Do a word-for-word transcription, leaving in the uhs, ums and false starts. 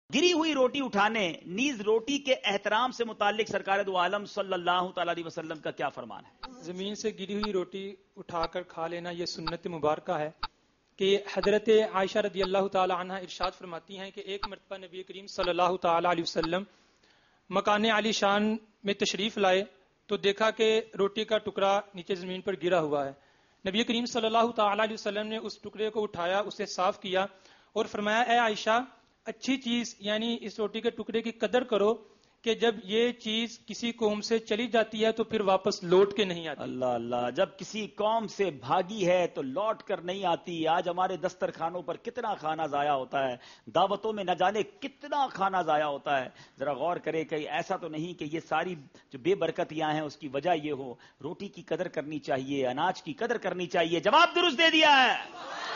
گری ہوئی روٹی اٹھانے نیز روٹی کے احترام سے متعلق سرکار دو عالم صلی اللہ تعالی علیہ وسلم کا کیا فرمان ہے؟ زمین سے گری ہوئی روٹی اٹھا کر کھا لینا یہ سنت مبارکہ ہے کہ حضرت عائشہ رضی اللہ تعالی عنہ ارشاد فرماتی ہیں کہ ایک مرتبہ نبی کریم صلی اللہ تعالی علیہ وسلم مکان عالی شان میں تشریف لائے تو دیکھا کہ روٹی کا ٹکڑا نیچے زمین پر گرا ہوا ہے. نبی کریم صلی اللہ تعالی علیہ وسلم نے اس ٹکڑے کو اٹھایا, اسے صاف کیا اور فرمایا اے عائشہ اچھی چیز یعنی اس روٹی کے ٹکڑے کی قدر کرو کہ جب یہ چیز کسی قوم سے چلی جاتی ہے تو پھر واپس لوٹ کے نہیں آتی. اللہ اللہ, جب کسی قوم سے بھاگی ہے تو لوٹ کر نہیں آتی. آج ہمارے دسترخوانوں پر کتنا کھانا ضائع ہوتا ہے, دعوتوں میں نہ جانے کتنا کھانا ضائع ہوتا ہے. ذرا غور کرے کہ ایسا تو نہیں کہ یہ ساری جو بے برکتیاں ہیں اس کی وجہ یہ ہو. روٹی کی قدر کرنی چاہیے, اناج کی قدر کرنی چاہیے. جواب درست دے دیا ہے.